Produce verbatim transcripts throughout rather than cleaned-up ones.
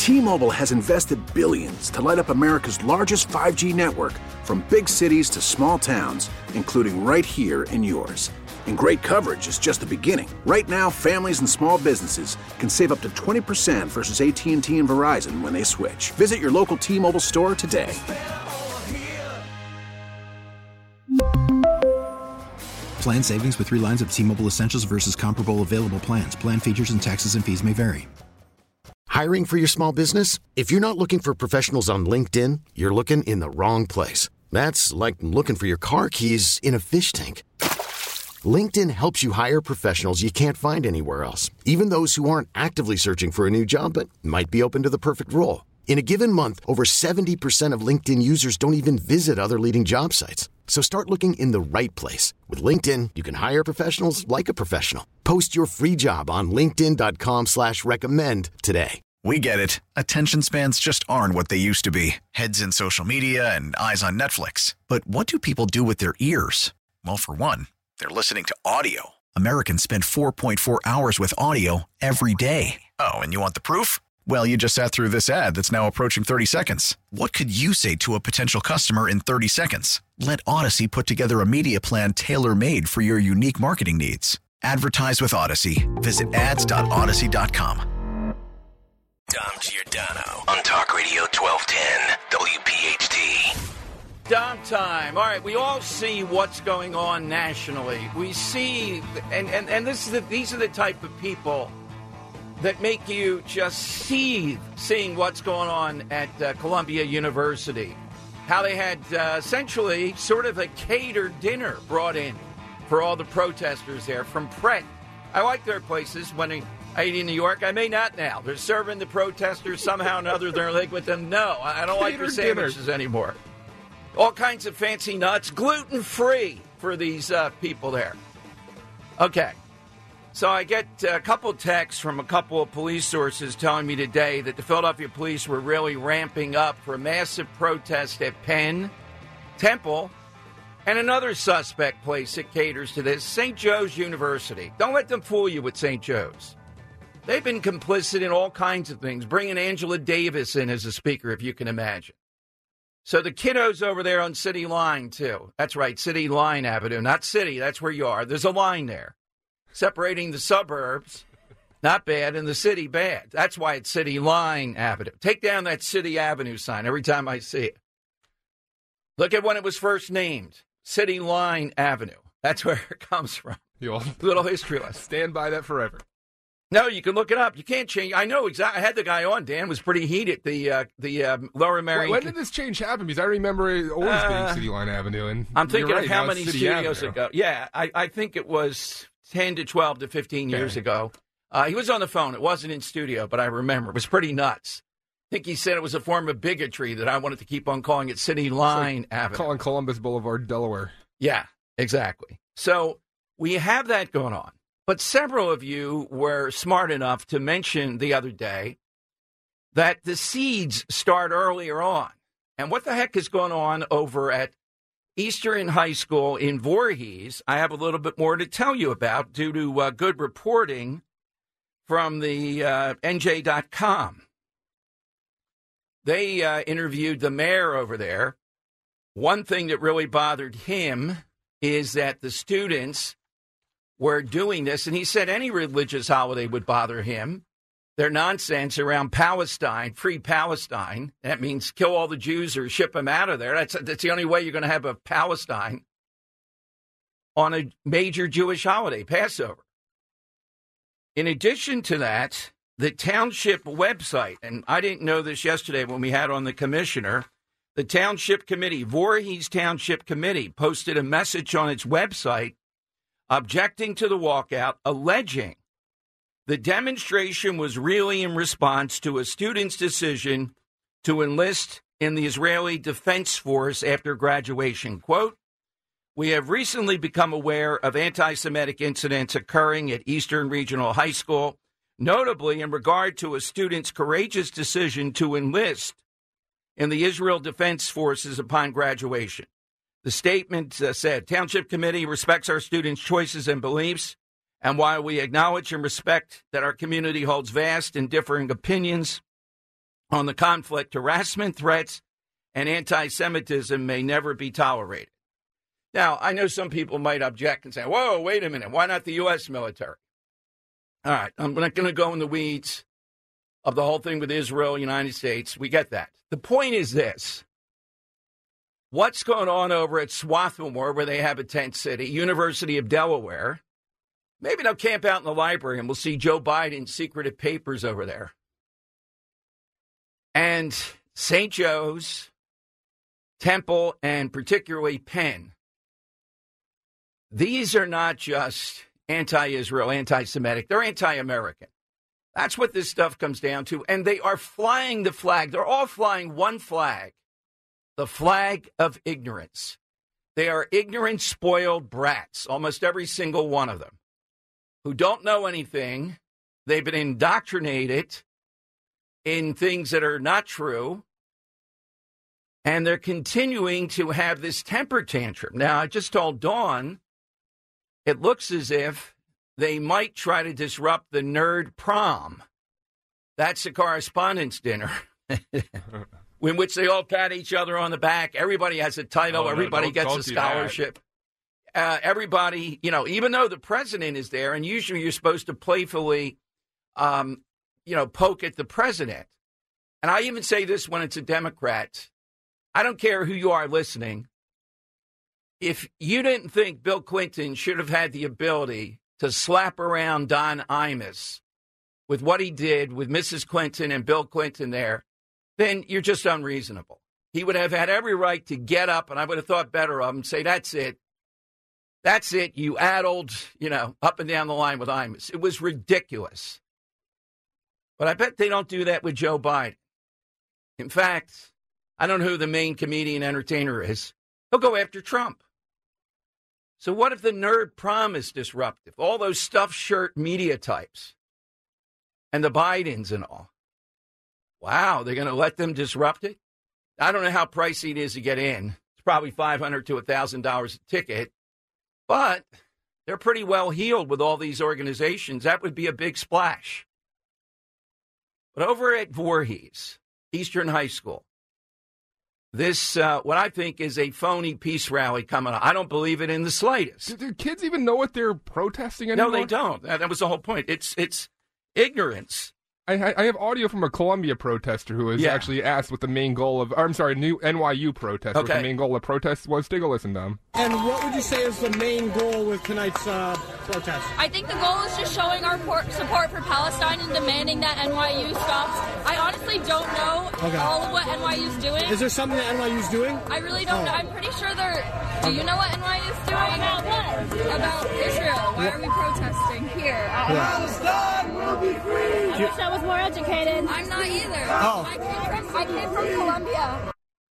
T-Mobile has invested billions to light up America's largest five G network, from big cities to small towns, including right here in yours. And great coverage is just the beginning. Right now, families and small businesses can save up to twenty percent versus A T and T and Verizon when they switch. Visit your local T-Mobile store today. Plan savings with three lines of T-Mobile Essentials versus comparable available plans. Plan features and taxes and fees may vary. Hiring for your small business? If you're not looking for professionals on LinkedIn, you're looking in the wrong place. That's like looking for your car keys in a fish tank. LinkedIn helps you hire professionals you can't find anywhere else, even those who aren't actively searching for a new job but might be open to the perfect role. In a given month, over seventy percent of LinkedIn users don't even visit other leading job sites. So start looking in the right place. With LinkedIn, you can hire professionals like a professional. Post your free job on linkedin.com slash recommend today. We get it. Attention spans just aren't what they used to be. Heads in social media and eyes on Netflix. But what do people do with their ears? Well, for one, they're listening to audio. Americans spend four point four hours with audio every day. Oh, and you want the proof? Well, you just sat through this ad that's now approaching thirty seconds. What could you say to a potential customer in thirty seconds? Let Odyssey put together a media plan tailor-made for your unique marketing needs. Advertise with Odyssey. Visit ads dot odyssey dot com. Dom Giordano on Talk Radio twelve ten W P H T. Dom time. All right, we all see what's going on nationally. We see, and, and, and this is the, these are the type of people that make you just seethe seeing what's going on at uh, Columbia University. How they had uh, essentially sort of a catered dinner brought in for all the protesters there from Pret. I like their places when I, I eat in New York. I may not now. They're serving the protesters somehow or another. They're like with them. No, I don't like their sandwiches anymore. All kinds of fancy nuts, gluten-free for these uh, people there. Okay. So I get a couple texts from a couple of police sources telling me today that the Philadelphia police were really ramping up for a massive protest at Penn, Temple, and another suspect place that caters to this, Saint Joe's University. Don't let them fool you with Saint Joe's. They've been complicit in all kinds of things, bringing Angela Davis in as a speaker, if you can imagine. So the kiddos over there on City Line, too. That's right, City Line Avenue. Not City, that's where you are. There's a line there separating the suburbs, not bad, and the city, bad. That's why it's City Line Avenue. Take down that City Avenue sign every time I see it. Look at when it was first named, City Line Avenue. That's where it comes from. You'll Little history lesson. Stand by that forever. No, you can look it up. You can't change. I know exactly. I had the guy on. Dan was pretty heated. The uh, the um, Lower Merion. When did this change happen? Because I remember it always uh, being City Line Avenue. And I'm thinking right, of how now many studios ago. Yeah, I, I think it was ten to twelve to fifteen years okay. ago. Uh, he was on the phone. It wasn't in studio, but I remember. It was pretty nuts. I think he said it was a form of bigotry that I wanted to keep on calling it City Line like Avenue. Calling Columbus Boulevard, Delaware. Yeah, exactly. So we have that going on. But several of you were smart enough to mention the other day that the seeds start earlier on. And what the heck is going on over at Eastern High School in Voorhees, I have a little bit more to tell you about due to uh, good reporting from the uh, N J dot com. They uh, interviewed the mayor over there. One thing that really bothered him is that the students were doing this, and he said any religious holiday would bother him. Their nonsense around Palestine, free Palestine, that means kill all the Jews or ship them out of there. That's, that's the only way you're going to have a Palestine on a major Jewish holiday, Passover. In addition to that, the township website, and I didn't know this yesterday when we had on the commissioner, the township committee, Voorhees Township Committee, posted a message on its website objecting to the walkout, alleging the demonstration was really in response to a student's decision to enlist in the Israeli Defense Force after graduation. Quote, we have recently become aware of anti-Semitic incidents occurring at Eastern Regional High School, notably in regard to a student's courageous decision to enlist in the Israel Defense Forces upon graduation. The statement uh, said, Township Committee respects our students' choices and beliefs, and while we acknowledge and respect that our community holds vast and differing opinions, on the conflict, harassment, threats, and anti-Semitism may never be tolerated. Now, I know some people might object and say, whoa, wait a minute, why not the U S military? All right, I'm not going to go in the weeds of the whole thing with Israel, United States. We get that. The point is this. What's going on over at Swarthmore, where they have a tent city, University of Delaware? Maybe they'll camp out in the library and we'll see Joe Biden's secretive papers over there. And Saint Joe's, Temple, and particularly Penn. These are not just anti-Israel, anti-Semitic. They're anti-American. That's what this stuff comes down to. And they are flying the flag. They're all flying one flag, the flag of ignorance. They are ignorant, spoiled brats, almost every single one of them, who don't know anything. They've been indoctrinated in things that are not true. And they're continuing to have this temper tantrum. Now, I just told Dawn, it looks as if they might try to disrupt the nerd prom. That's the correspondence dinner in which they all pat each other on the back. Everybody has a title. Oh, everybody no, gets a scholarship. Uh, everybody, you know, even though the president is there, and usually you're supposed to playfully, um, you know, poke at the president. And I even say this when it's a Democrat. I don't care who you are listening. If you didn't think Bill Clinton should have had the ability to slap around Don Imus with what he did with Missus Clinton and Bill Clinton there, then you're just unreasonable. He would have had every right to get up, and I would have thought better of him, say, that's it. That's it, you addled, you know, up and down the line with Imus. It was ridiculous. But I bet they don't do that with Joe Biden. In fact, I don't know who the main comedian entertainer is. He'll go after Trump. So what if the nerd prom is disruptive? All those stuffed shirt media types and the Bidens and all. Wow, they're going to let them disrupt it? I don't know how pricey it is to get in. It's probably five hundred dollars to one thousand dollars a ticket. But they're pretty well heeled with all these organizations. That would be a big splash. But over at Voorhees, Eastern High School, this, uh, what I think is a phony peace rally coming up. I don't believe it in the slightest. Do, do kids even know what they're protesting anymore? No, they don't. That, that was the whole point. It's it's ignorance. I, I have audio from a Columbia protester who was yeah. actually asked what the main goal of, or I'm sorry, new N Y U protester, okay. what the main goal of protests was. Take a listen to him. And what would you say is the main goal with tonight's uh, protest? I think the goal is just showing our por- support for Palestine and demanding that N Y U stops. I honestly don't know okay. all of what N Y U's doing. Is there something that N Y U's doing? I really don't oh. know. I'm pretty sure they're... Do you know what N Y U's doing? About what? About Israel. Why are we protesting here? Palestine will be free! I wish I was more educated. I'm not either. Oh. I came from, I came from Columbia.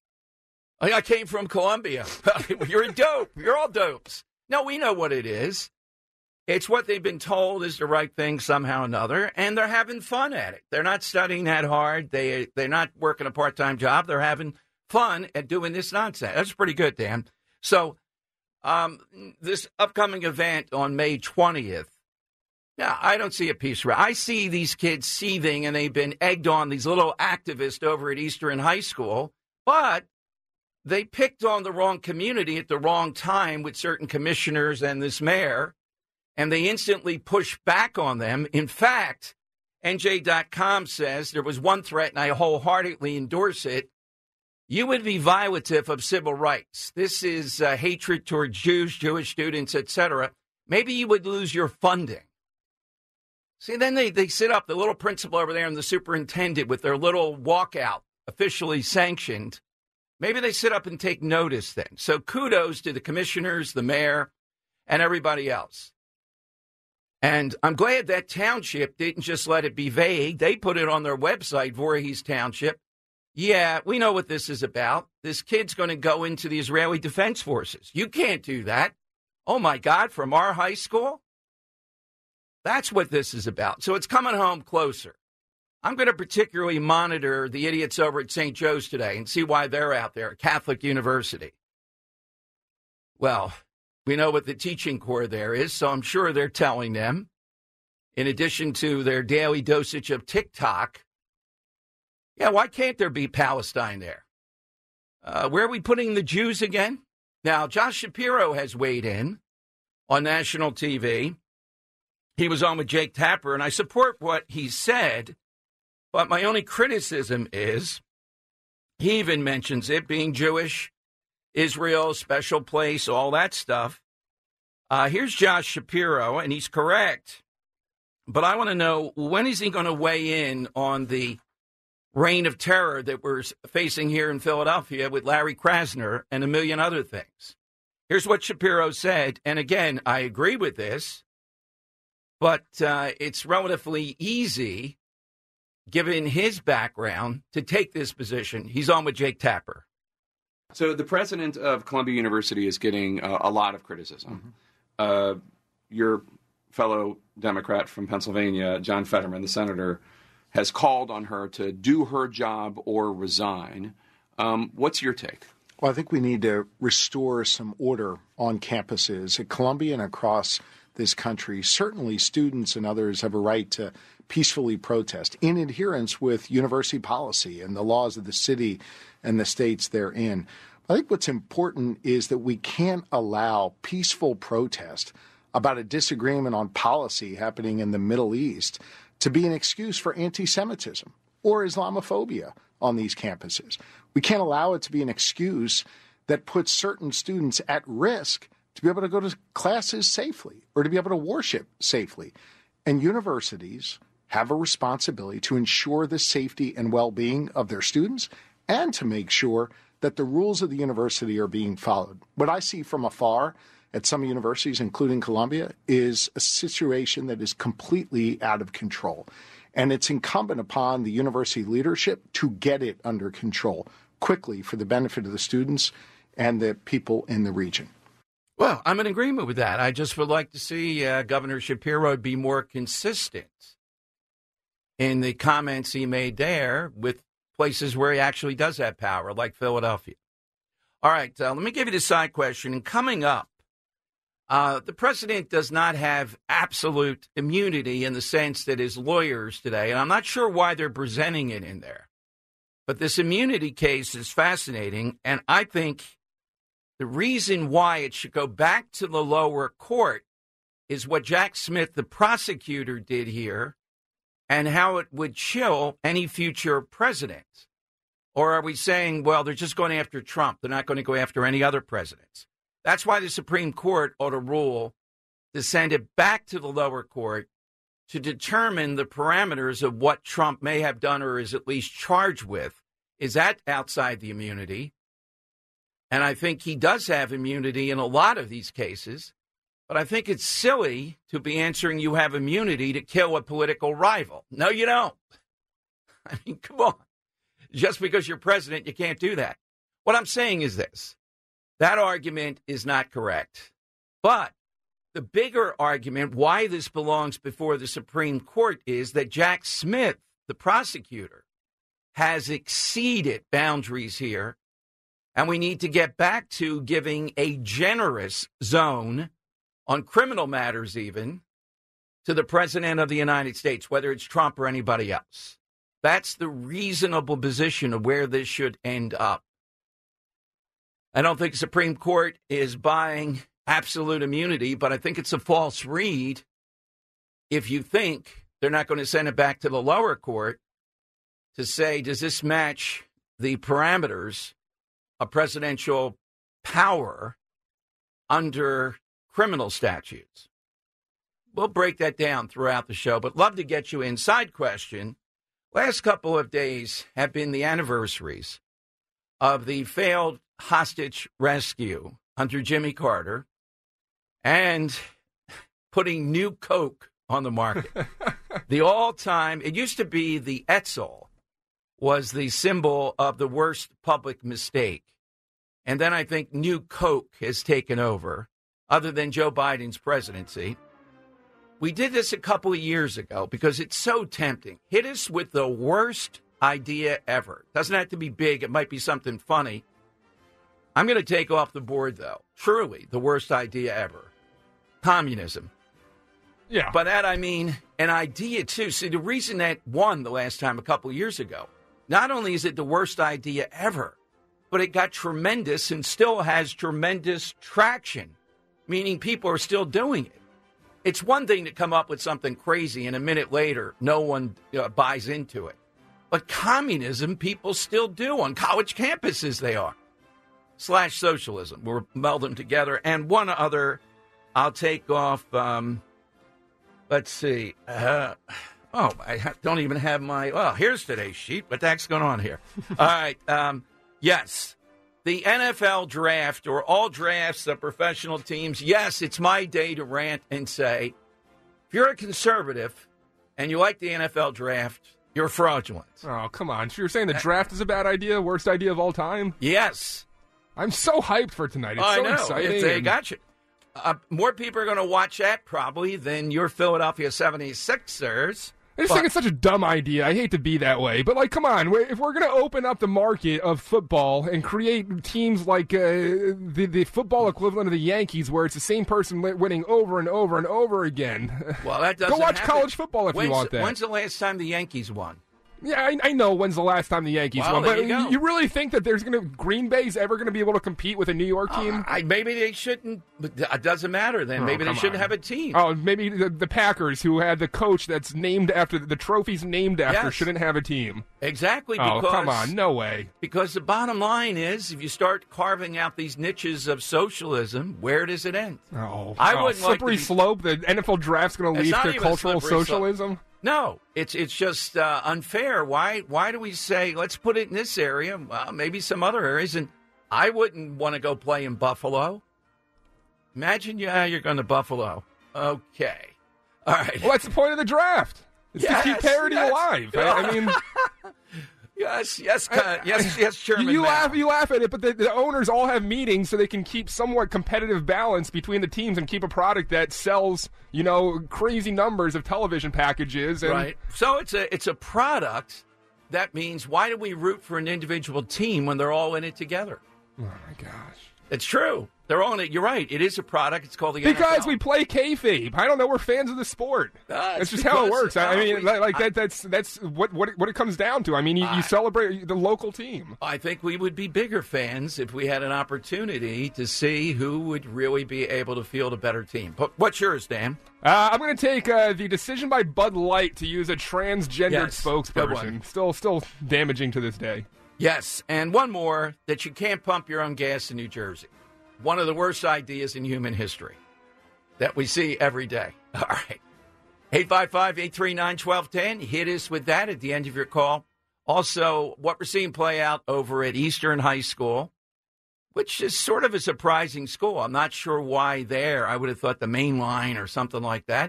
I came from Columbia. You're a dope. You're all dopes. No, we know what it is. It's what they've been told is the right thing somehow or another, and they're having fun at it. They're not studying that hard. They, they're not working a part-time job. They're having fun at doing this nonsense. That's pretty good, Dan. So um, this upcoming event on May twentieth, yeah, I don't see a peace rally. I see these kids seething, and they've been egged on, these little activists over at Eastern High School, but they picked on the wrong community at the wrong time with certain commissioners and this mayor, and they instantly pushed back on them. In fact, N J dot com says there was one threat, and I wholeheartedly endorse it. You would be violative of civil rights. This is uh, hatred towards Jews, Jewish students, et cetera. Maybe you would lose your funding. See, then they, they sit up, the little principal over there and the superintendent with their little walkout, officially sanctioned. Maybe they sit up and take notice then. So kudos to the commissioners, the mayor, and everybody else. And I'm glad that township didn't just let it be vague. They put it on their website, Voorhees Township. Yeah, we know what this is about. This kid's going to go into the Israeli Defense Forces. You can't do that. Oh, my God, from our high school? That's what this is about. So it's coming home closer. I'm going to particularly monitor the idiots over at Saint Joe's today and see why they're out there at Catholic University. Well, we know what the teaching core there is, so I'm sure they're telling them, in addition to their daily dosage of TikTok, Yeah, why can't there be Palestine there? Uh, where are we putting the Jews again? Now, Josh Shapiro has weighed in on national T V. He was on with Jake Tapper, and I support what he said, but my only criticism is he even mentions it being Jewish, Israel, special place, all that stuff. Uh, here's Josh Shapiro, and he's correct, but I want to know, when is he going to weigh in on the reign of terror that we're facing here in Philadelphia with Larry Krasner and a million other things? Here's what Shapiro said, and again, I agree with this, but uh, it's relatively easy, given his background, to take this position. He's on with Jake Tapper. So the president of Columbia University is getting uh, a lot of criticism. Mm-hmm. Uh, your fellow Democrat from Pennsylvania, John Fetterman, the senator, has called on her to do her job or resign. Um, what's your take? Well, I think we need to restore some order on campuses at Columbia and across this country. Certainly students and others have a right to peacefully protest in adherence with university policy and the laws of the city and the states they're in. I think what's important is that we can't allow peaceful protest about a disagreement on policy happening in the Middle East to be an excuse for anti-Semitism or Islamophobia on these campuses. We can't allow it to be an excuse that puts certain students at risk to be able to go to classes safely or to be able to worship safely. And universities have a responsibility to ensure the safety and well-being of their students and to make sure that the rules of the university are being followed. What I see from afar at some universities, including Columbia, is a situation that is completely out of control. And it's incumbent upon the university leadership to get it under control quickly for the benefit of the students and the people in the region. Well, I'm in agreement with that. I just would like to see uh, Governor Shapiro be more consistent in the comments he made there with places where he actually does have power, like Philadelphia. All right, uh, let me give you the side question. And coming up, uh, the president does not have absolute immunity in the sense that his lawyers today, and I'm not sure why they're presenting it in there, but this immunity case is fascinating, and I think the reason why it should go back to the lower court is what Jack Smith, the prosecutor, did here and how it would chill any future president. Or are we saying, well, they're just going after Trump. They're not going to go after any other presidents. That's why the Supreme Court ought to rule to send it back to the lower court to determine the parameters of what Trump may have done or is at least charged with. Is that outside the immunity? And I think he does have immunity in a lot of these cases. But I think it's silly to be answering you have immunity to kill a political rival. No, you don't. I mean, come on. Just because you're president, you can't do that. What I'm saying is this. That argument is not correct. But the bigger argument why this belongs before the Supreme Court is that Jack Smith, the prosecutor, has exceeded boundaries here. And we need to get back to giving a generous zone on criminal matters even, to the president of the United States, whether it's Trump or anybody else. That's the reasonable position of where this should end up. I don't think the Supreme Court is buying absolute immunity, but I think it's a false read if you think they're not going to send it back to the lower court to say, does this match the parameters of presidential power under criminal statutes? We'll break that down throughout the show, but love to get you in. Side question. Last couple of days have been the anniversaries of the failed hostage rescue under Jimmy Carter and putting new Coke on the market. The all-time, it used to be the Etzel was the symbol of the worst public mistake. And then I think new Coke has taken over. Other than Joe Biden's presidency. We did this a couple of years ago because it's so tempting. Hit us with the worst idea ever. Doesn't have to be big. It might be something funny. I'm going to take off the board, though. Truly, the worst idea ever. Communism. Yeah. By that, I mean an idea, too. See, the reason that won the last time a couple of years ago not only is it the worst idea ever, but it got tremendous and still has tremendous traction, meaning people are still doing it. It's one thing to come up with something crazy and a minute later, no one uh, buys into it. But communism, people still do. On college campuses, they are. Slash socialism. We'll meld them together. And one other, I'll take off, um, let's see. Uh, oh, I ha- don't even have my, well, here's today's sheet. What the heck's going on here? All right. Um, yes. The N F L draft, or all drafts of professional teams, yes, it's my day to rant and say, if you're a conservative and you like the N F L draft, you're fraudulent. Oh, come on. So you're saying the draft is a bad idea, worst idea of all time? Yes. I'm so hyped for tonight. It's I so know. exciting. It's, they got you. Uh, more people are going to watch that probably than your Philadelphia seventy-sixers. I just but, think it's such a dumb idea. I hate to be that way, but like, come on. If we're going to open up the market of football and create teams like uh, the the football equivalent of the Yankees, where it's the same person winning over and over and over again, well, that doesn't go watch happen. college football if when's, you want that. When's the last time the Yankees won? Yeah, I, I know when's the last time the Yankees well, won, but you, you, you really think that there's going to Green Bay's ever going to be able to compete with a New York team? Uh, I, maybe they shouldn't. It doesn't matter then. Oh, maybe they shouldn't on. have a team. Oh, maybe the, the Packers, who had the coach that's named after the trophy's named after, yes. shouldn't have a team. Exactly. Oh, because, come on, no way. Because the bottom line is, if you start carving out these niches of socialism, where does it end? Oh, I oh, wouldn't slippery like to be, slope. The N F L draft's going to lead to cultural socialism. Slope. No, it's it's just uh, unfair. Why why do we say, let's put it in this area, well, maybe some other areas, and I wouldn't want to go play in Buffalo. Imagine yeah, you're going to Buffalo. Okay. All right. Well, that's the point of the draft. It's yes, to keep parity yes. alive. I, I mean... Yes, yes, uh, yes, yes, Chairman. You Mao. laugh, you laugh at it, but the, the owners all have meetings so they can keep somewhat competitive balance between the teams and keep a product that sells, you know, crazy numbers of television packages. And right. So it's a it's a product. That means why do we root for an individual team when they're all in it together? Oh my gosh, it's true. They're all in it. You're right. It is a product. It's called the because N F L. we play kayfabe. I don't know. We're fans of the sport. Uh, that's just how it works. I mean, we, like I, that. That's that's what what it, what it comes down to. I mean, you, you celebrate the local team. I think we would be bigger fans if we had an opportunity to see who would really be able to field a better team. But what's yours, Dan? Uh, I'm going to take uh, the decision by Bud Light to use a transgendered yes, spokesperson. Still, still damaging to this day. Yes, and one more, that you can't pump your own gas in New Jersey. One of the worst ideas in human history that we see every day. All right. eight five five, eight three nine, one two one zero. Hit us with that at the end of your call. Also, what we're seeing play out over at Eastern High School, which is sort of a surprising school. I'm not sure why there. I would have thought the main line or something like that.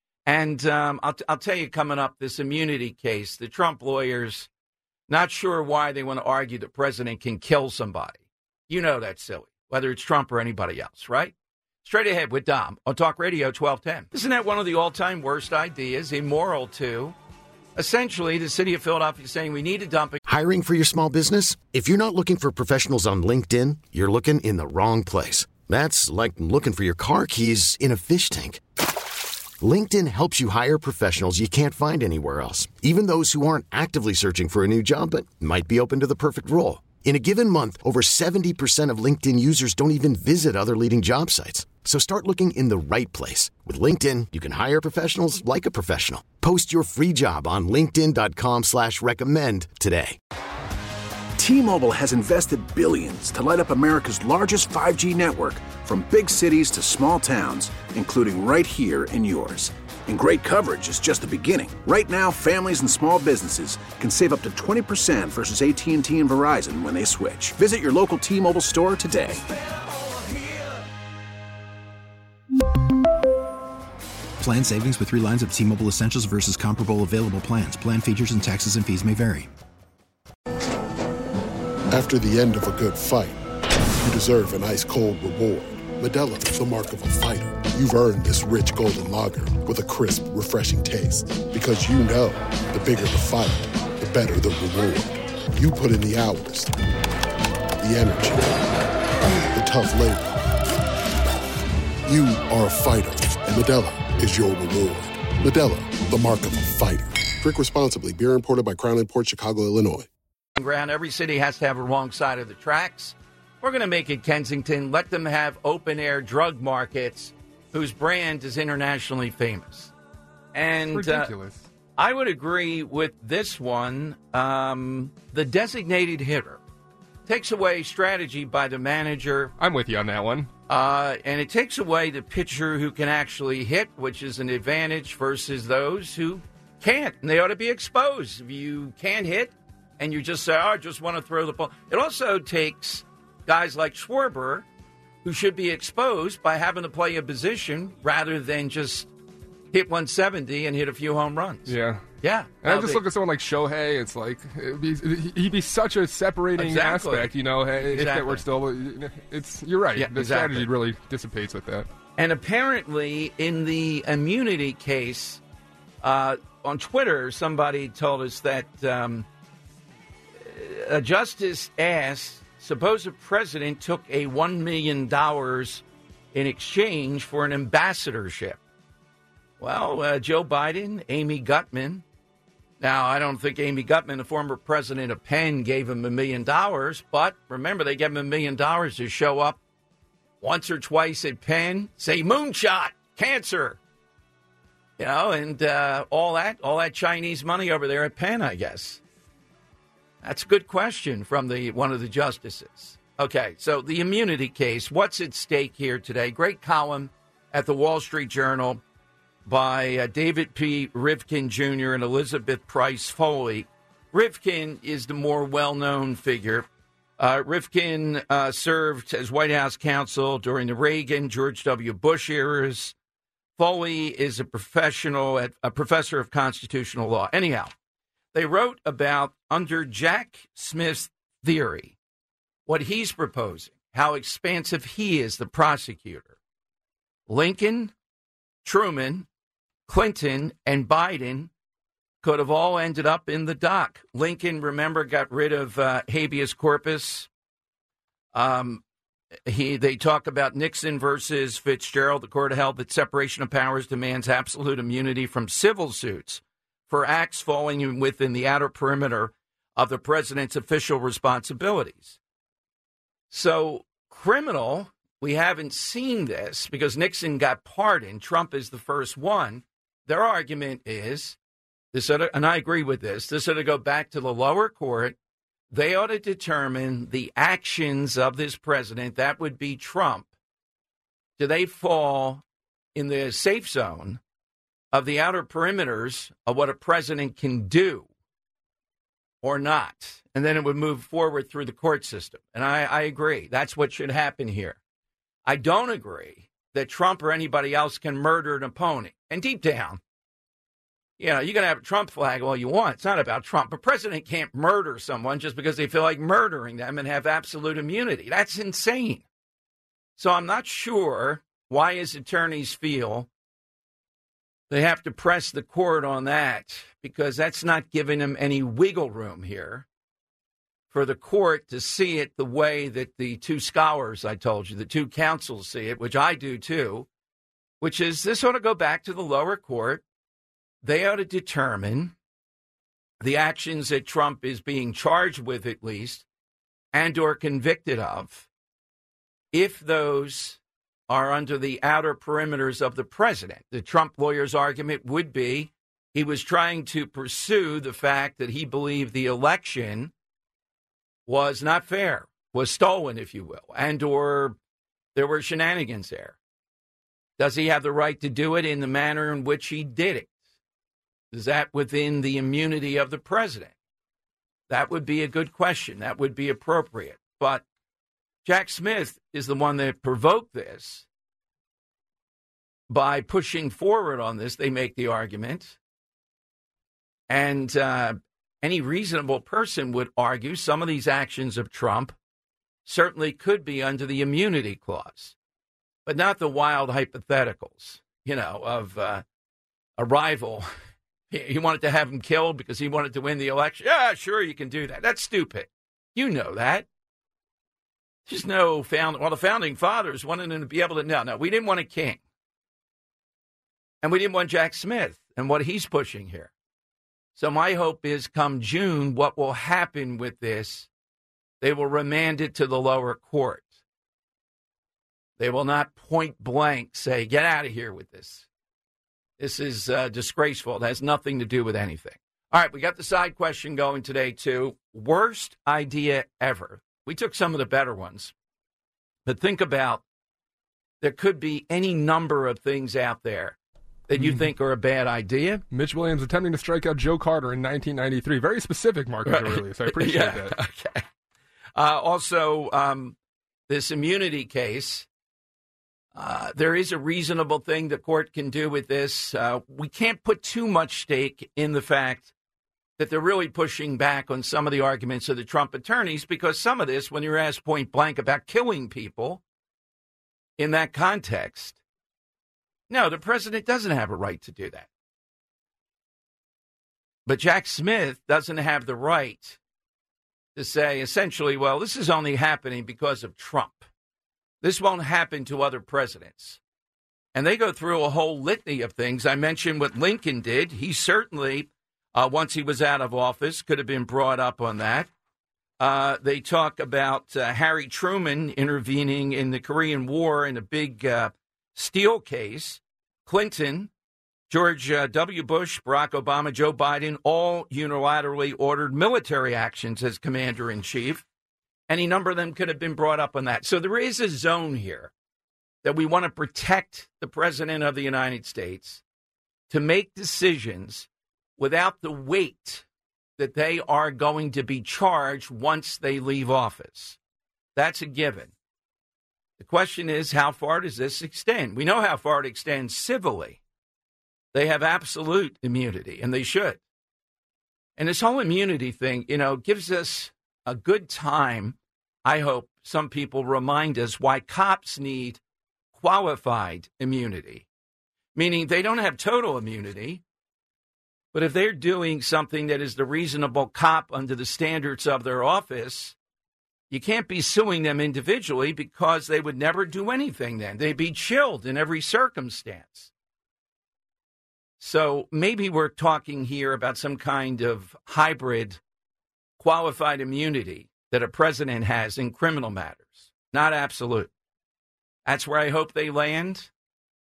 And um, I'll, t- I'll tell you coming up, this immunity case, the Trump lawyers, not sure why they want to argue the president can kill somebody. You know that's silly, whether it's Trump or anybody else, right? Straight ahead with Dom on Talk Radio twelve ten. Isn't that one of the all-time worst ideas, immoral too? Essentially, the city of Philadelphia is saying we need to dump it. Hiring for your small business? If you're not looking for professionals on LinkedIn, you're looking in the wrong place. That's like looking for your car keys in a fish tank. LinkedIn helps you hire professionals you can't find anywhere else, even those who aren't actively searching for a new job but might be open to the perfect role. In a given month, over seventy percent of LinkedIn users don't even visit other leading job sites. So start looking in the right place. With LinkedIn, you can hire professionals like a professional. Post your free job on linkedin dot com slash recommend today. T-Mobile has invested billions to light up America's largest five G network, from big cities to small towns, including right here in yours. And great coverage is just the beginning. Right now, families and small businesses can save up to twenty percent versus A T and T and Verizon when they switch. Visit your local T-Mobile store today. Plan savings with three lines of T-Mobile Essentials versus comparable available plans. Plan features and taxes and fees may vary. After the end of a good fight, you deserve an ice-cold reward. Modelo is the mark of a fighter. You've earned this rich golden lager with a crisp, refreshing taste. Because you know, the bigger the fight, the better the reward. You put in the hours, the energy, the tough labor. You are a fighter, and Modelo is your reward. Modelo, the mark of a fighter. Drink responsibly. Beer imported by Crown Imports, Chicago, Illinois. ground. Every city has to have a wrong side of the tracks. We're going to make it Kensington. Let them have open-air drug markets whose brand is internationally famous. And it's ridiculous. Uh, I would agree with this one. Um, the designated hitter takes away strategy by the manager. I'm with you on that one. Uh, and it takes away the pitcher who can actually hit, which is an advantage versus those who can't. And they ought to be exposed. If you can't hit and you just say, oh, I just want to throw the ball. It also takes guys like Schwarber, who should be exposed by having to play a position rather than just hit one seventy and hit a few home runs. Yeah. Yeah. And I just look at someone like Shohei. It's like it'd be, he'd be such a separating exactly. aspect, you know. If exactly. that were still, it's you're right. Yeah, the exactly. strategy really dissipates with that. And apparently, in the immunity case, uh, on Twitter, somebody told us that um, a justice asked, suppose a president took a one million dollars in exchange for an ambassadorship. Well, uh, Joe Biden, Amy Gutmann. Now, I don't think Amy Gutmann, the former president of Penn, gave him a million dollars. But remember, they gave him a million dollars to show up once or twice at Penn, say moonshot, cancer, you know, and uh, all that, all that Chinese money over there at Penn, I guess. That's a good question from the one of the justices. Okay, so the immunity case, what's at stake here today? Great column at the Wall Street Journal by uh, David P. Rivkin Junior and Elizabeth Price Foley. Rivkin is the more well-known figure. Uh, Rivkin uh, served as White House counsel during the Reagan, George W. Bush eras. Foley is a professional, at, a professor of constitutional law. Anyhow, they wrote about, under Jack Smith's theory, what he's proposing, how expansive he is, the prosecutor. Lincoln, Truman, Clinton, and Biden could have all ended up in the dock. Lincoln, remember, got rid of uh, habeas corpus. Um, he they talk about Nixon versus Fitzgerald. The court held that separation of powers demands absolute immunity from civil suits for acts falling within the outer perimeter of the president's official responsibilities. So, criminal, we haven't seen this because Nixon got pardoned. Trump is the first one. Their argument is, this ought to, and I agree with this, this ought to go back to the lower court. They ought to determine the actions of this president, that would be Trump. Do they fall in the safe zone of the outer perimeters of what a president can do or not? And then it would move forward through the court system. And I, I agree. That's what should happen here. I don't agree that Trump or anybody else can murder an opponent. And deep down, you know, you can have a Trump flag all you want. It's not about Trump. A president can't murder someone just because they feel like murdering them and have absolute immunity. That's insane. So I'm not sure why his attorneys feel they have to press the court on that, because that's not giving them any wiggle room here for the court to see it the way that the two scholars I told you, the two counsels see it, which I do too, which is this ought to go back to the lower court. They ought to determine the actions that Trump is being charged with, at least, and or convicted of, if those are under the outer perimeters of the president. The Trump lawyer's argument would be he was trying to pursue the fact that he believed the election was not fair, was stolen, if you will, and or there were shenanigans there. Does he have the right to do it in the manner in which he did it? Is that within the immunity of the president? That would be a good question. That would be appropriate. But Jack Smith is the one that provoked this by pushing forward on this. They make the argument. And uh, any reasonable person would argue some of these actions of Trump certainly could be under the immunity clause, but not the wild hypotheticals, you know, of uh, a rival. He wanted to have him killed because he wanted to win the election. Yeah, sure, you can do that. That's stupid. You know that. There's no found. Well, the founding fathers wanted him to be able to. No, no, we didn't want a king. And we didn't want Jack Smith and what he's pushing here. So my hope is come June, what will happen with this, they will remand it to the lower court. They will not point blank say, get out of here with this. This is uh, disgraceful. It has nothing to do with anything. All right, we got the side question going today, too. Worst idea ever. We took some of the better ones. But think about, there could be any number of things out there that you think are a bad idea. Mitch Williams attempting to strike out Joe Carter in nineteen ninety-three. Very specific, Marcus Aurelius. I appreciate yeah, that. Okay. Uh, also, um, this immunity case, uh, there is a reasonable thing the court can do with this. Uh, we can't put too much stake in the fact that they're really pushing back on some of the arguments of the Trump attorneys, because some of this, when you're asked point blank about killing people in that context, no, the president doesn't have a right to do that. But Jack Smith doesn't have the right to say, essentially, well, this is only happening because of Trump. This won't happen to other presidents. And they go through a whole litany of things. I mentioned what Lincoln did. He certainly, uh, once he was out of office, could have been brought up on that. Uh, they talk about uh, Harry Truman intervening in the Korean War in a big uh, steel case. Clinton, George uh, W. Bush, Barack Obama, Joe Biden, all unilaterally ordered military actions as commander-in-chief. Any number of them could have been brought up on that. So there is a zone here that we want to protect the president of the United States to make decisions without the weight that they are going to be charged once they leave office. That's a given. The question is, how far does this extend? We know how far it extends civilly. They have absolute immunity, and they should. And this whole immunity thing, you know, gives us a good time. I hope some people remind us why cops need qualified immunity, meaning they don't have total immunity. But if they're doing something that is the reasonable cop under the standards of their office, you can't be suing them individually because they would never do anything then. They'd be chilled in every circumstance. So maybe we're talking here about some kind of hybrid qualified immunity that a president has in criminal matters, not absolute. That's where I hope they land.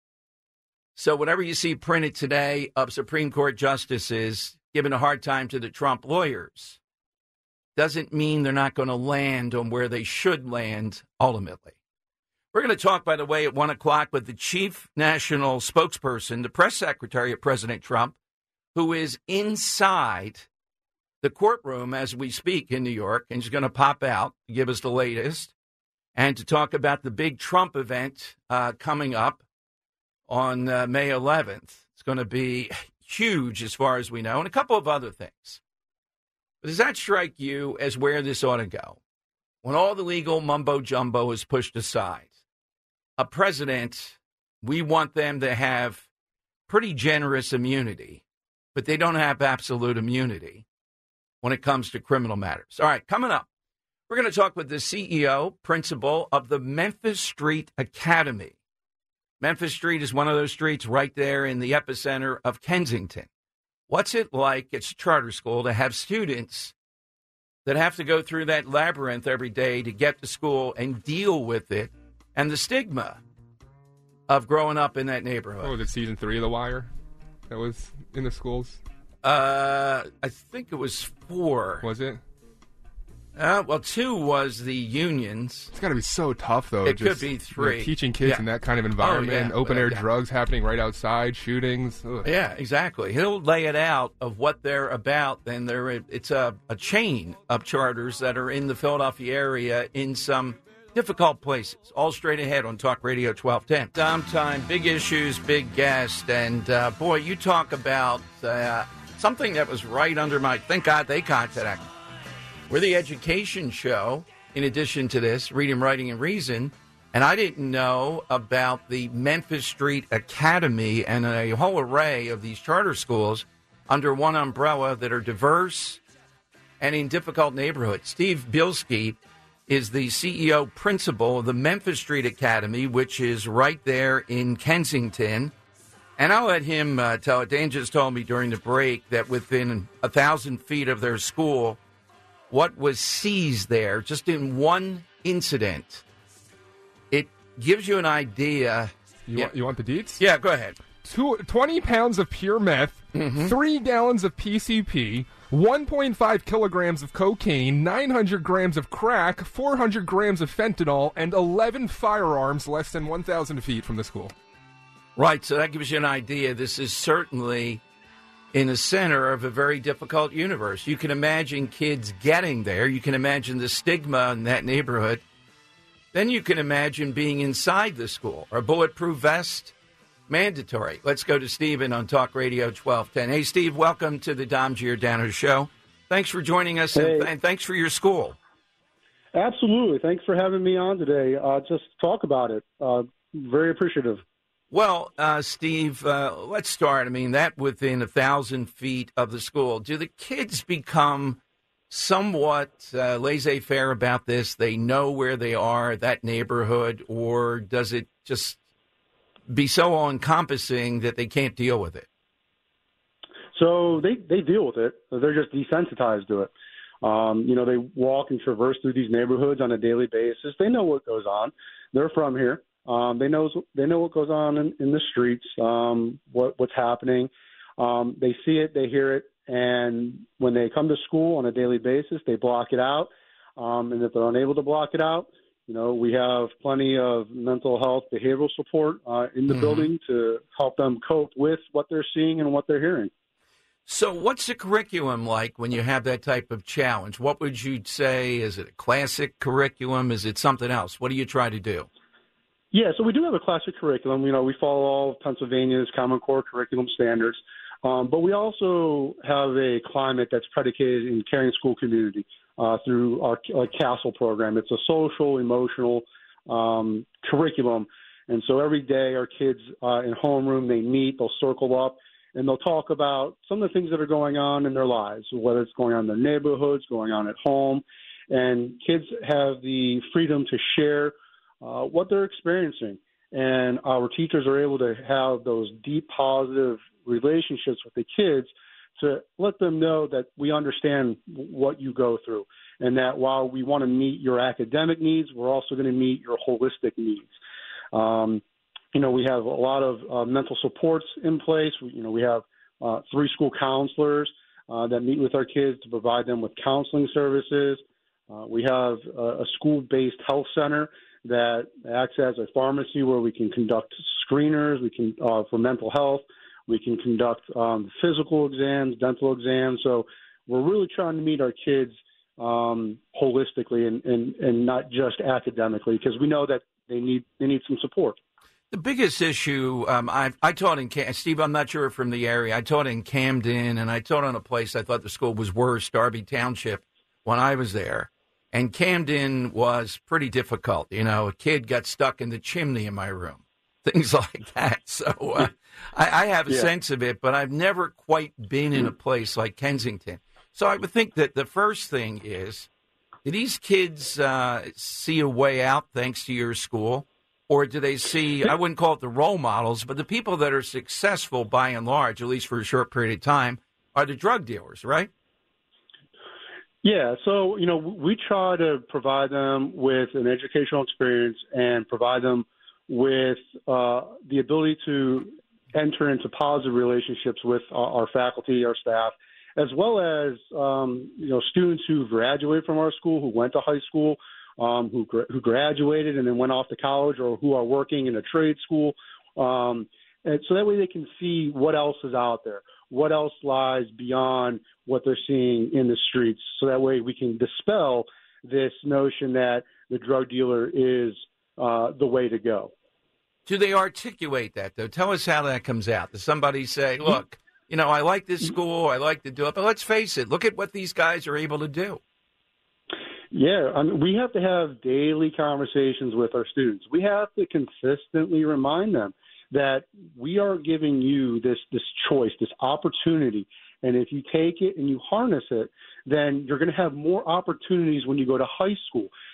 So whatever you see printed today of Supreme Court justices giving a hard time to the Trump lawyers doesn't mean they're not going to land on where they should land ultimately. We're going to talk, by the way, at one o'clock with the chief national spokesperson, the press secretary of President Trump, who is inside the courtroom as we speak in New York, and she's going to pop out to give us the latest and to talk about the big Trump event uh, coming up on uh, May eleventh. It's going to be huge as far as we know, and a couple of other things. But does that strike you as where this ought to go? When all the legal mumbo-jumbo is pushed aside, a president, we want them to have pretty generous immunity, but they don't have absolute immunity when it comes to criminal matters. All right, coming up, we're going to talk with the C E O, principal of the Memphis Street Academy. Memphis Street is one of those streets right there in the epicenter of Kensington. What's it like, it's a charter school, to have students that have to go through that labyrinth every day to get to school and deal with it and the stigma of growing up in that neighborhood? Oh, was it season three of The Wire that was in the schools? Uh, I think it was four. Was it? Uh, well, two was the unions. It's got to be so tough, though. It just, could be three. You know, teaching kids yeah. in that kind of environment, oh, yeah. open-air yeah. drugs happening right outside, shootings. Ugh. Yeah, exactly. He'll lay it out of what they're about. Then there, it's a, a chain of charters that are in the Philadelphia area in some difficult places. All straight ahead on Talk Radio twelve ten. Downtime, big issues, big guest. And, uh, boy, you talk about uh, something that was right under my, thank God they contacted. We're the education show, in addition to this, Reading, Writing, and Reason. And I didn't know about the Memphis Street Academy and a whole array of these charter schools under one umbrella that are diverse and in difficult neighborhoods. Steve Bielski is the C E O principal of the Memphis Street Academy, which is right there in Kensington. And I'll let him uh, tell it. Dan just told me during the break that within a thousand feet of their school, what was seized there, just in one incident, it gives you an idea. You, yeah. want, you want the deets? Yeah, go ahead. Two, twenty pounds of pure meth, mm-hmm. three gallons of P C P, one point five kilograms of cocaine, nine hundred grams of crack, four hundred grams of fentanyl, and eleven firearms less than one thousand feet from the school. Right, so that gives you an idea. This is certainly in the center of a very difficult universe. You can imagine kids getting there. You can imagine the stigma in that neighborhood. Then you can imagine being inside the school. Are bulletproof vest mandatory? Let's go to Stephen on Talk Radio twelve ten. Hey, Steve, welcome to the Dom Giordano Show. Thanks for joining us, hey. and, and thanks for your school. Absolutely. Thanks for having me on today. Uh, just talk about it. Uh, very appreciative. Well, uh, Steve, uh, let's start. I mean, that within a thousand feet of the school, do the kids become somewhat uh, laissez-faire about this? They know where they are, that neighborhood, or does it just be so all-encompassing that they can't deal with it? So they, they deal with it. They're just desensitized to it. Um, you know, they walk and traverse through these neighborhoods on a daily basis. They know what goes on. They're from here. Um, they know they know what goes on in, in the streets, um, what what's happening. Um, they see it, they hear it, and when they come to school on a daily basis, they block it out. Um, and if they're unable to block it out, you know, we have plenty of mental health, behavioral support uh, in the mm-hmm. building to help them cope with what they're seeing and what they're hearing. So what's the curriculum like when you have that type of challenge? What would you say? Is it a classic curriculum? Is it something else? What do you try to do? Yeah, so we do have a classic curriculum. You know, we follow all of Pennsylvania's Common Core curriculum standards, um, but we also have a climate that's predicated in caring school community uh, through our, our CASTLE program. It's a social, emotional um, curriculum, and so every day our kids uh, in homeroom, they meet, they'll circle up, and they'll talk about some of the things that are going on in their lives, whether it's going on in their neighborhoods, going on at home, and kids have the freedom to share Uh, what they're experiencing. And our teachers are able to have those deep, positive relationships with the kids to let them know that we understand what you go through and that while we want to meet your academic needs, we're also going to meet your holistic needs. Um, you know, we have a lot of uh, mental supports in place. We, you know, we have uh, three school counselors uh, that meet with our kids to provide them with counseling services. Uh, we have uh, a school-based health center that acts as a pharmacy where we can conduct screeners, we can uh, for mental health, we can conduct um, physical exams, dental exams. So we're really trying to meet our kids um, holistically and, and, and not just academically, because we know that they need they need some support. The biggest issue, um, I I taught in Cam- Steve. I'm not sure from the area. I taught in Camden, and I taught on a place I thought the school was worse, Darby Township, when I was there. And Camden was pretty difficult. You know, a kid got stuck in the chimney in my room, things like that. So uh, I, I have a yeah. sense of it, but I've never quite been in a place like Kensington. So I would think that the first thing is, do these kids uh, see a way out thanks to your school? Or do they see, I wouldn't call it the role models, but the people that are successful by and large, at least for a short period of time, are the drug dealers, right? Yeah, so, you know, we try to provide them with an educational experience and provide them with uh, the ability to enter into positive relationships with our, our faculty, our staff, as well as, um, you know, students who graduated from our school, who went to high school, um, who, gra- who graduated and then went off to college, or who are working in a trade school. Um, and so that way they can see what else is out there, what else lies beyond what they're seeing in the streets. So that way we can dispel this notion that the drug dealer is uh, the way to go. Do they articulate that, though? Tell us how that comes out. Does somebody say, look, you know, I like this school, I like to do it, but let's face it, look at what these guys are able to do. Yeah, I mean, we have to have daily conversations with our students. We have to consistently remind them that we are giving you this this choice, this opportunity. And if you take it and you harness it, then you're going to have more opportunities when you go to high school.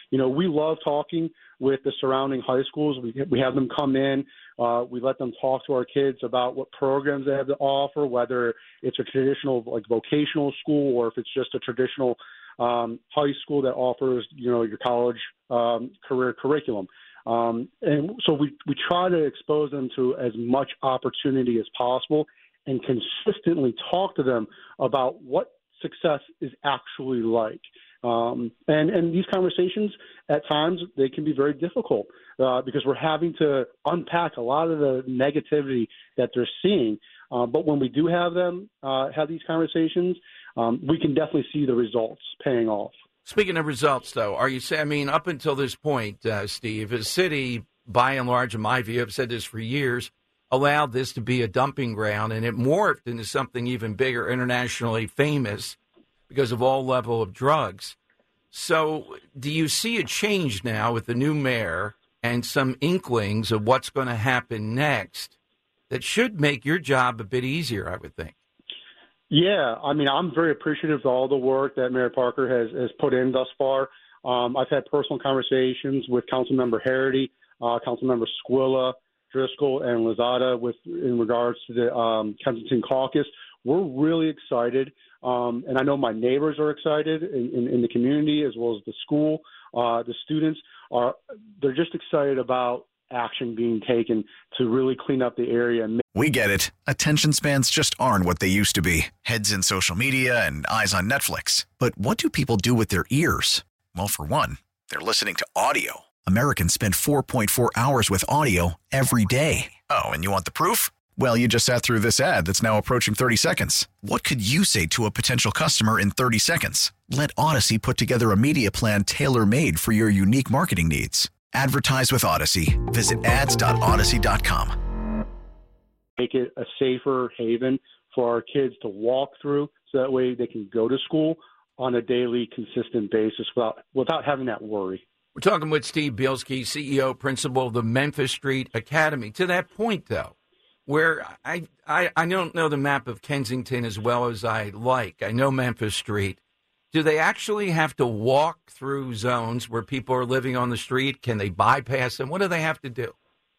you know, we love talking with the surrounding high schools. We, we have them come in. Uh, we let them talk to our kids about what programs they have to offer, whether it's a traditional like vocational school or if it's just a traditional um, high school that offers, you know, your college um, career curriculum. Um, and so we, we try to expose them to as much opportunity as possible and consistently talk to them about what success is actually like. Um, and, and these conversations, at times, they can be very difficult uh, because we're having to unpack a lot of the negativity that they're seeing. Uh, but when we do have them uh, have these conversations, um, we can definitely see the results paying off. Speaking of results, though, are you saying, I mean, up until this point, uh, Steve, the city, by and large, in my view, I've said this for years, allowed this to be a dumping ground, and it morphed into something even bigger, internationally famous, because of all level of drugs. So do you see a change now with the new mayor and some inklings of what's going to happen next that should make your job a bit easier, I would think? Yeah, I mean, I'm very appreciative of all the work that Mayor Parker has, has put in thus far. Um, I've had personal conversations with Councilmember Harity, uh, Councilmember Squilla, Driscoll, and Lozada with in regards to the um, Kensington caucus. We're really excited, um, and I know my neighbors are excited in, in, in the community as well as the school. Uh, the students are they're just excited about action being taken to really clean up the area. And We get it. Attention spans just aren't what they used to be. Heads in social media and eyes on Netflix. But what do people do with their ears? Well, for one, they're listening to audio. Americans spend four point four hours with audio every day. Oh, and you want the proof? Well, you just sat through this ad that's now approaching thirty seconds. What could you say to a potential customer in thirty seconds? Let Odyssey put together a media plan tailor-made for your unique marketing needs. Advertise with Odyssey. Visit ads dot odyssey dot com. Make it a safer haven for our kids to walk through so that way they can go to school on a daily, consistent basis without without having that worry. We're talking with Steve Bielski, C E O, principal of the Memphis Street Academy. To that point, though, where I, I, I don't know the map of Kensington as well as I like. I know Memphis Street. Do they actually have to walk through zones where people are living on the street? Can they bypass them? What do they have to do?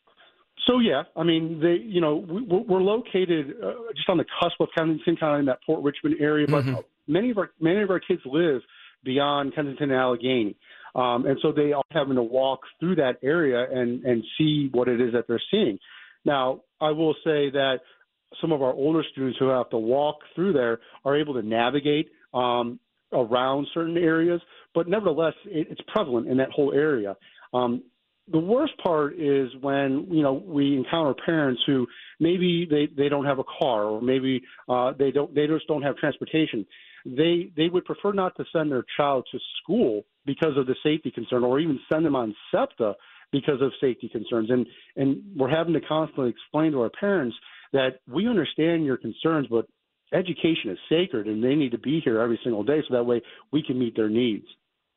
So, yeah, I mean, they, you know, we, we're located uh, just on the cusp of Kensington, kind of in that Port Richmond area, but mm-hmm. many of our many of our kids live beyond Kensington and Allegheny. Um, and so they are having to walk through that area and, and see what it is that they're seeing. Now, I will say that some of our older students who have to walk through there are able to navigate um, around certain areas, but nevertheless, it, it's prevalent in that whole area. Um, the worst part is when, you know, we encounter parents who maybe they, they don't have a car or maybe uh, they don't they just don't have transportation. They they would prefer not to send their child to school because of the safety concern, or even send them on SEPTA because of safety concerns. And and we're having to constantly explain to our parents that we understand your concerns, but education is sacred and they need to be here every single day so that way we can meet their needs.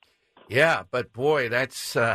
Yeah, but boy, that's uh,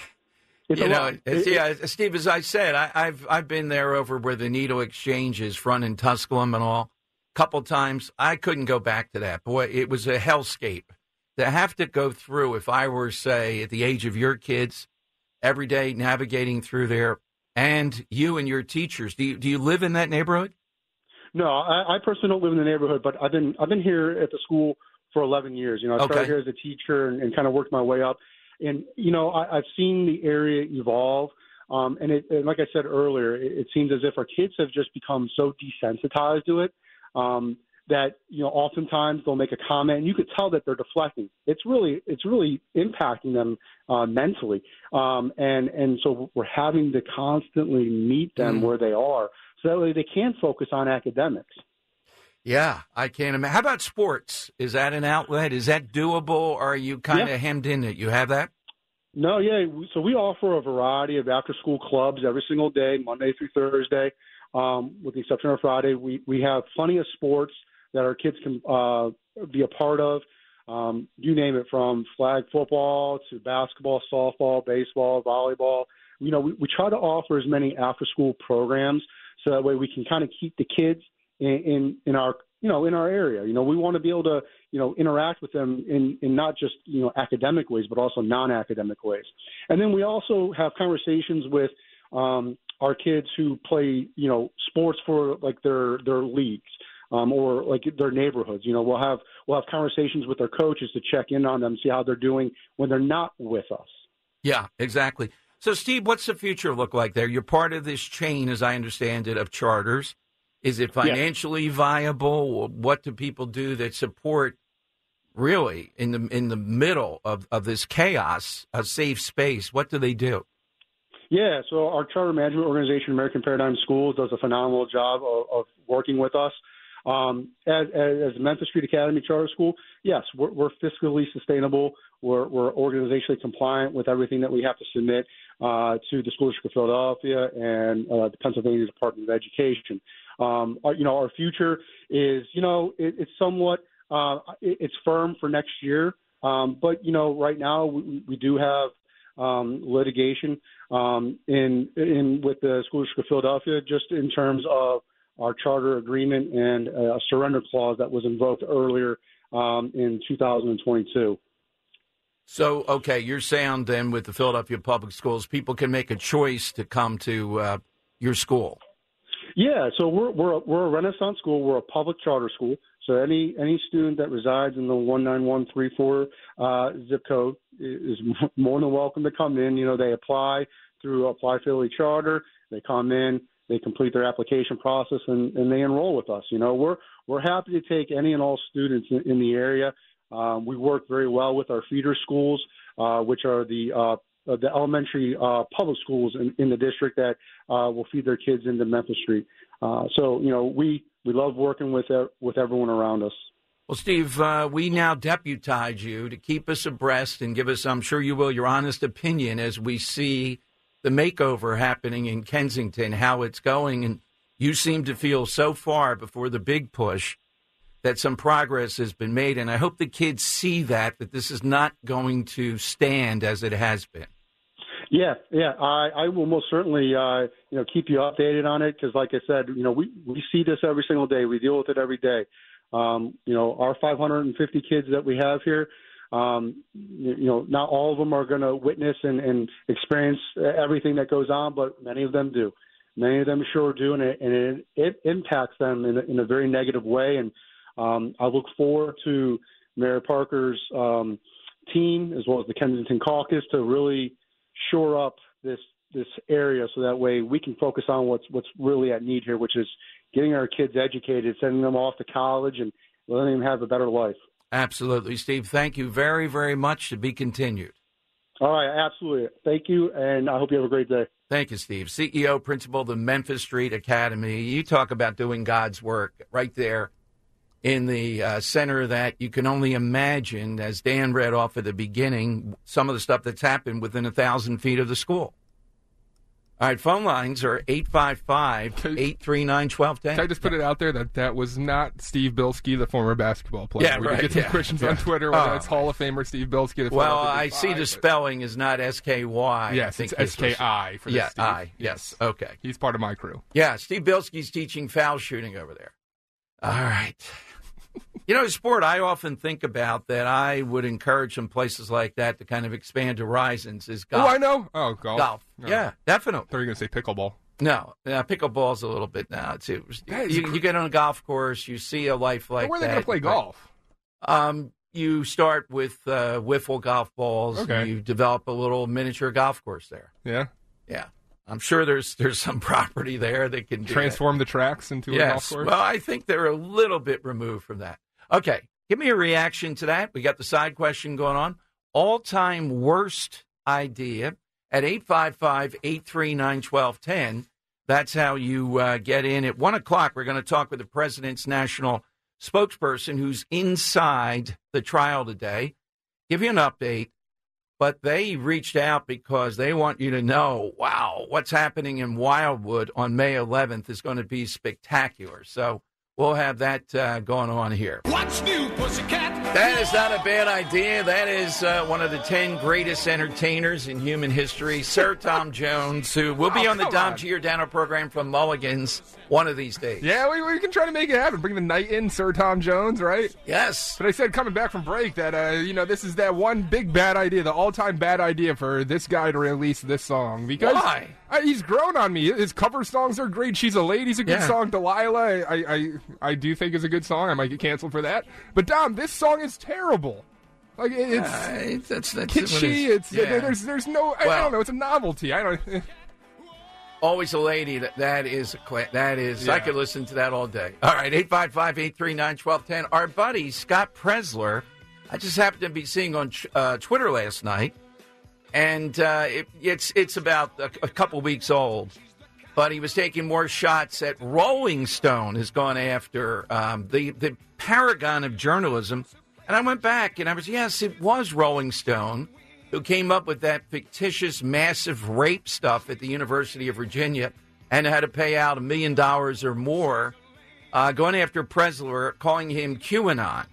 it's you a know, lot. it's, It- yeah, Steve. As I said, I, I've I've been there over where the Needle Exchange is, front in Tusculum and all. Couple times, I couldn't go back to that. Boy, it was a hellscape to have to go through. If I were, say, at the age of your kids, every day navigating through there, and you and your teachers. Do you do you live in that neighborhood? No, I, I personally don't live in the neighborhood, but I've been I've been here at the school for eleven years. You know, I started Okay. here as a teacher and, and kind of worked my way up. And you know, I, I've seen the area evolve. Um, and, it, and like I said earlier, it, it seems as if our kids have just become so desensitized to it um, that you know, oftentimes they'll make a comment, and you could tell that they're deflecting. It's really it's really impacting them uh, mentally. Um, and and so we're having to constantly meet them Mm. where they are, so that way they can focus on academics. Yeah, I can't imagine. How about sports? Is that an outlet? Is that doable, or are you kind of Yeah. hemmed in it? You have that? No, yeah. So we offer a variety of after-school clubs every single day, Monday through Thursday, um, with the exception of Friday. We we have plenty of sports that our kids can uh, be a part of. Um, you name it, from flag football to basketball, softball, baseball, volleyball. You know, we, we try to offer as many after-school programs so that way we can kind of keep the kids in, in, in our, you know, in our area. You know, we want to be able to you know, interact with them in, in not just, you know, academic ways, but also non-academic ways. And then we also have conversations with um, our kids who play, you know, sports for like their, their leagues um, or like their neighborhoods. You know, we'll have, we'll have conversations with their coaches to check in on them, see how they're doing when they're not with us. Yeah, exactly. So, Steve, what's the future look like there? You're part of this chain, as I understand it, of charters. Is it financially yeah. viable? What do people do that support, really, in the in the middle of, of this chaos, a safe space? What do they do? Yeah, so our charter management organization, American Paradigm Schools, does a phenomenal job of, of working with us. Um, as, as Memphis Street Academy Charter School, yes, we're, we're fiscally sustainable. We're, we're organizationally compliant with everything that we have to submit uh, to the School District of Philadelphia and uh, the Pennsylvania Department of Education. Um, our, you know, our future is, you know, it, it's somewhat, uh, it, it's firm for next year. Um, but, you know, right now we, we do have um, litigation um, in, in with the School District of Philadelphia, just in terms of our charter agreement and a surrender clause that was invoked earlier um, in two thousand twenty-two. So, okay, you're saying then with the Philadelphia Public Schools, people can make a choice to come to uh, your school. Yeah, so we're we're we're a Renaissance school. We're a public charter school. So any any student that resides in the one nine one three four uh, zip code is more than welcome to come in. You know, they apply through Apply Philly Charter. They come in, they complete their application process, and, and they enroll with us. You know, we're we're happy to take any and all students in, in the area. Um, we work very well with our feeder schools, uh, which are the uh, the elementary uh, public schools in, in the district that uh, will feed their kids into Memphis Street. Uh, so, you know, we, we love working with uh, with everyone around us. Well, Steve, uh, we now deputize you to keep us abreast and give us, I'm sure you will, your honest opinion as we see the makeover happening in Kensington, how it's going. And you seem to feel so far before the big push that some progress has been made. And I hope the kids see that, that this is not going to stand as it has been. Yeah, yeah, I, I will most certainly, uh, you know, keep you updated on it because, like I said, you know, we, we see this every single day. We deal with it every day. Um, you know, our five hundred fifty kids that we have here, um, you, you know, not all of them are going to witness and, and experience everything that goes on, but many of them do. Many of them sure do, and it, and it, it impacts them in a, in a very negative way. And um, I look forward to Mayor Parker's um, team as well as the Kensington Caucus to really shore up this this area so that way we can focus on what's what's really at need here, which is getting our kids educated, sending them off to college, and letting them have a better life. Absolutely, Steve. Thank you very, very much. To be continued. All right, absolutely. Thank you, and I hope you have a great day. Thank you, Steve. C E O, principal of the Memphis Street Academy. You talk about doing God's work right there in the uh, center that you can only imagine, as Dan read off at the beginning, some of the stuff that's happened within a thousand feet of the school. All right, phone lines are eight five five, eight three nine, one two one zero. Can I just put it out there that that was not Steve Bilski, the former basketball player? Yeah, we right. did get some yeah, questions yeah. on Twitter whether oh. it's Hall of Famer Steve Bilski. The well, I five, see the but... spelling is not S K Y. Yes, it's S K I for yeah, Steve. I. Yes. yes, okay. He's part of my crew. Yeah, Steve Bilski's teaching foul shooting over there. All right. You know, sport, I often think about that I would encourage some places like that to kind of expand horizons is golf. Oh, I know. Oh, golf. Golf. Oh. Yeah, definitely. I thought you were going to say pickleball. No, uh, pickleball's a little bit now, too. You, cr- you get on a golf course, you see a life like that. Where are they going to play golf? Um, you start with uh, wiffle golf balls. Okay. And you develop a little miniature golf course there. Yeah? Yeah. I'm sure there's there's some property there that can do transform that. the tracks into yes. a golf course? Well, I think they're a little bit removed from that. Okay, give me a reaction to that. We got the side question going on. All-time worst idea at eight five five, eight three nine, one two one zero. That's how you uh, get in. At one o'clock, we're going to talk with the president's national spokesperson who's inside the trial today. Give you an update. But they reached out because they want you to know, wow, what's happening in Wildwood on May eleventh is going to be spectacular. So we'll have that uh, going on here. What's new, pussycat? That is not a bad idea. That is uh, one of the ten greatest entertainers in human history, Sir Tom Jones, who will be oh, on the Dom on. Giordano program from Mulligan's one of these days. Yeah, we, we can try to make it happen. Bring the night in, Sir Tom Jones, right? Yes. But I said coming back from break that, uh, you know, this is that one big bad idea, the all-time bad idea for this guy to release this song. Because Why? I, he's grown on me. His cover songs are great. She's a Lady's a good Yeah. song. Delilah, I, I, I do think is a good song. I might get canceled for that. But, Dom, this song is terrible. Like, it, it's, Uh, it's that's, that's kitschy. what It's, yeah. there's, there's no, I, I Well- don't know, it's a novelty. I don't Always a lady. That that is a cla- that is. Yeah. I could listen to that all day. All right, eight five five, eight three nine, one two one zero. Our buddy Scott Presler, I just happened to be seeing on uh, Twitter last night, and uh, it, it's it's about a, a couple weeks old, but he was taking more shots at Rolling Stone has gone after um, the the paragon of journalism, and I went back and I was yes, it was Rolling Stone who came up with that fictitious massive rape stuff at the University of Virginia and had to pay out a million dollars or more, uh, going after Presler, calling him QAnon.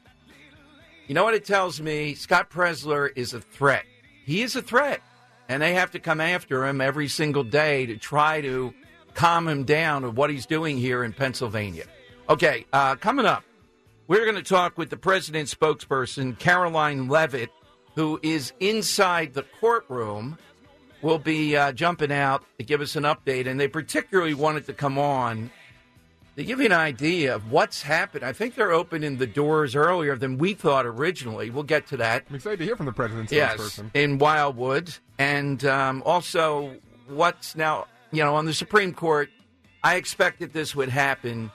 You know what it tells me? Scott Presler is a threat. He is a threat, and they have to come after him every single day to try to calm him down of what he's doing here in Pennsylvania. Okay, uh, coming up, we're going to talk with the president's spokesperson, Caroline Levitt, who is inside the courtroom, will be uh, jumping out to give us an update. And they particularly wanted to come on to give you an idea of what's happened. I think they're opening the doors earlier than we thought originally. We'll get to that. I'm excited to hear from the president's Yes, spokesperson. in Wildwood. And um, also what's now, you know, on the Supreme Court, I expected this would happen.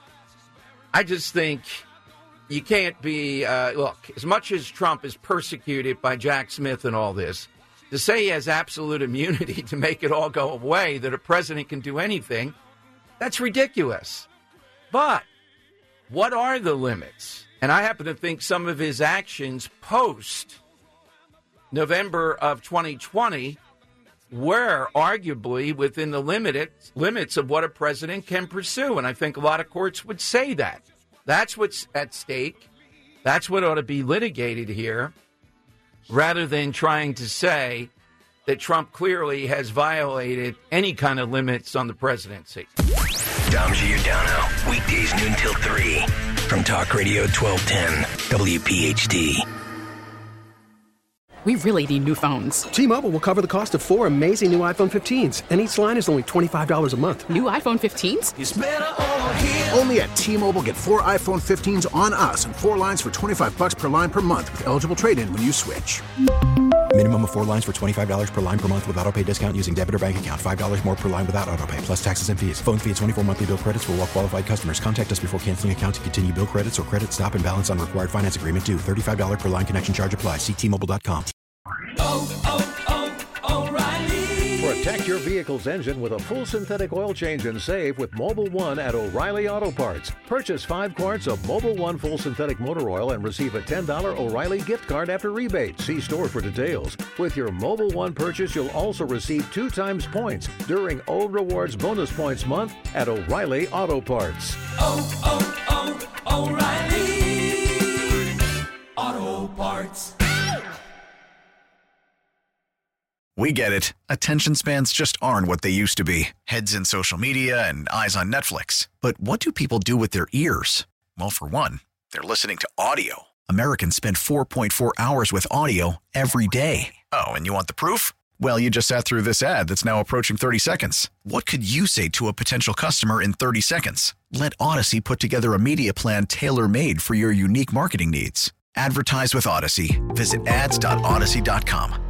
I just think you can't be, uh, look, as much as Trump is persecuted by Jack Smith and all this, to say he has absolute immunity to make it all go away, that a president can do anything, that's ridiculous. But what are the limits? And I happen to think some of his actions post November of twenty twenty were arguably within the limits, limits of what a president can pursue. And I think a lot of courts would say that. That's what's at stake. That's what ought to be litigated here, rather than trying to say that Trump clearly has violated any kind of limits on the presidency. Dom Giordano, weekdays noon till three from Talk Radio twelve ten W P H D. We really need new phones. T-Mobile will cover the cost of four amazing new iPhone fifteens, and each line is only twenty-five dollars a month. New iPhone fifteens? It's better over here. Only at T-Mobile, get four iPhone fifteens on us and four lines for twenty-five bucks per line per month with eligible trade-in when you switch. Minimum of four lines for twenty-five dollars per line per month with autopay discount using debit or bank account. five dollars more per line without autopay, plus taxes and fees. Phone fee at twenty-four monthly bill credits for well-qualified customers. Contact us before canceling account to continue bill credits or credit stop and balance on required finance agreement due. thirty-five dollars per line connection charge applies. See T Mobile dot com. Oh, oh, oh, O'Reilly. Protect your vehicle's engine with a full synthetic oil change and save with Mobil one at O'Reilly Auto Parts. Purchase five quarts of Mobil one full synthetic motor oil and receive a ten dollars O'Reilly gift card after rebate. See store for details. With your Mobil one purchase, you'll also receive two times points during O Rewards Bonus Points Month at O'Reilly Auto Parts. Oh, oh, oh, O'Reilly Auto Parts. We get it. Attention spans just aren't what they used to be. Heads in social media and eyes on Netflix. But what do people do with their ears? Well, for one, they're listening to audio. Americans spend four point four hours with audio every day. Oh, and you want the proof? Well, you just sat through this ad that's now approaching thirty seconds. What could you say to a potential customer in thirty seconds? Let Odyssey put together a media plan tailor-made for your unique marketing needs. Advertise with Odyssey. Visit ads dot odyssey dot com.